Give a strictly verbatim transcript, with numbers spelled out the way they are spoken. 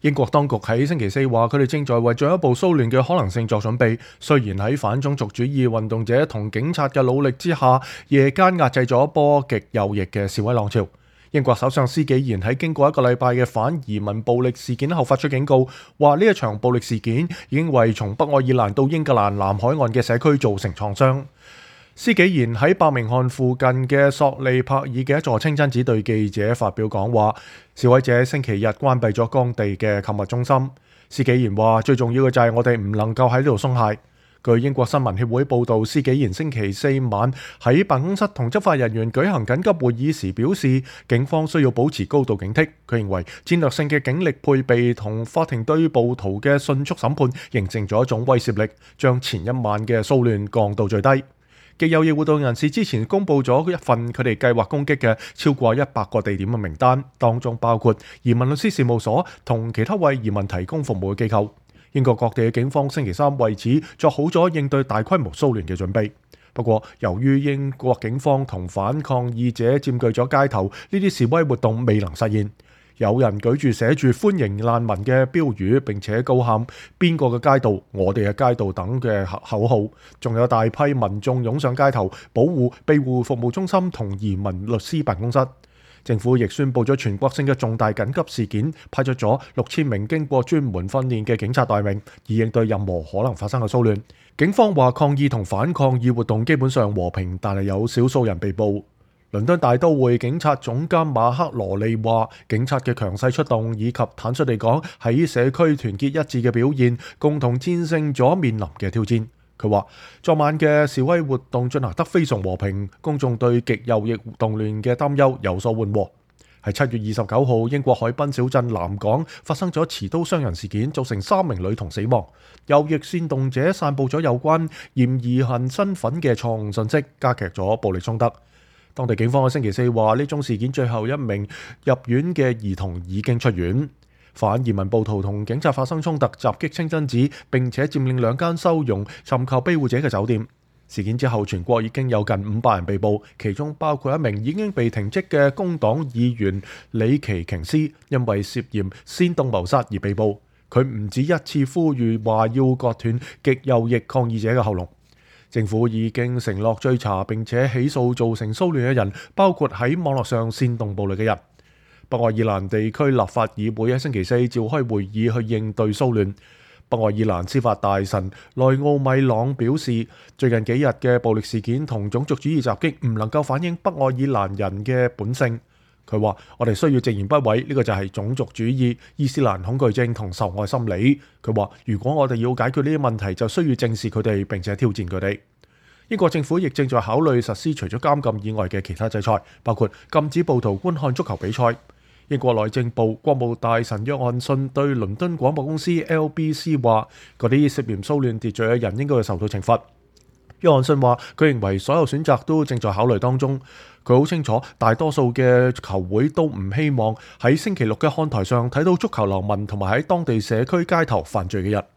英國當局喺星期四話，佢哋正在為進一步騷亂嘅可能性作準備。雖然喺反種族主義運動者同警察嘅努力之下，夜間壓制咗一波極右翼嘅示威浪潮。英國首相施紀賢喺經過一個禮拜嘅反移民暴力事件後發出警告，話呢一場暴力事件已經為從北愛爾蘭到英格蘭南海岸嘅社區造成創傷。施紀賢喺伯明翰附近嘅索利柏爾嘅一座清真寺對記者發表講話，示威者星期日關閉咗當地嘅購物中心。施紀賢話：最重要嘅就係我哋唔能夠喺呢度鬆懈。據英國新聞協會報導，施紀賢星期四晚喺辦公室同執法人員舉行緊急會議時表示，警方需要保持高度警惕。佢認為戰略性嘅警力配備同法庭對暴徒嘅迅速審判形成咗一種威懾力，將前一晚嘅騷亂降到最低。極右翼活動人士之前公布咗一份佢哋計劃攻擊嘅超過一百個地點嘅名單，當中包括移民律師事務所同其他為移民提供服務嘅機構。英國各地嘅警方星期三為此作好咗應對大規模騷亂嘅準備。不過，由於英國警方同反抗議者佔據咗街頭，呢啲示威活動未能實現。有人舉住寫住歡迎難民嘅標語，並且高喊邊個嘅街道，我哋嘅街道等嘅口號，仲有大批民眾湧上街頭保護庇護服務中心同移民律師辦公室。政府亦宣布咗全國性嘅重大緊急事件，派出咗六千名經過專門訓練嘅警察待命，以應對任何可能發生嘅騷亂。警方話抗議同反抗議活動基本上和平，但係有少數人被捕。倫敦大都會警察總監馬克羅利話，警察嘅強勢出動以及坦率地講喺社區團結一致嘅表現，共同戰勝咗面臨嘅挑戰。佢話，昨晚嘅示威活動進行得非常和平，公眾對極右翼動亂嘅擔憂有所緩和。喺七月二十九號，英國海濱小鎮南港發生咗持刀傷人事件，造成三名女童死亡。右翼煽動者散佈咗有關嫌疑人身份嘅錯誤信息，加劇咗暴力衝突。當地警方喺星期四話，呢宗事件最後一名入院嘅兒童已經出院。反移民暴徒同警察發生衝突，襲擊清真寺，並且佔領兩間收容尋求庇護者嘅酒店。事件之後，全國已經有近五百人被捕，其中包括一名已經被停職嘅工黨議員李奇瓊斯，因為涉嫌煽動謀殺而被捕。佢唔止一次呼籲話要割斷極右翼抗議者嘅喉嚨。政府已經承諾追查並且起訴造成騷亂嘅人，包括喺網絡上煽動暴力嘅人。北愛爾蘭地區立法議會喺星期四召開會議去應對騷亂。北愛爾蘭司法大臣內奧米朗表示，最近幾日嘅暴力事件同種族主義襲擊唔能夠反映北愛爾蘭人嘅本性。佢話：我哋需要直言不諱，呢個就係種族主義、伊斯蘭恐懼症同仇外心理。佢話：如果我哋要解決呢啲問題，就需要正視佢哋並且挑戰佢哋。英國政府亦正在考慮實施除咗監禁以外嘅其他制裁，包括禁止暴徒觀看足球比賽。英國內政部國務大臣約翰遜對倫敦廣播公司 L B C 話：嗰啲涉嫌騷亂秩序嘅人應該會受到懲罰。約翰遜話：佢認為所有選擇都正在考慮當中。佢好清楚，大多數嘅球會都唔希望喺星期六嘅看台上睇到足球流氓同埋喺當地社區街頭犯罪嘅人。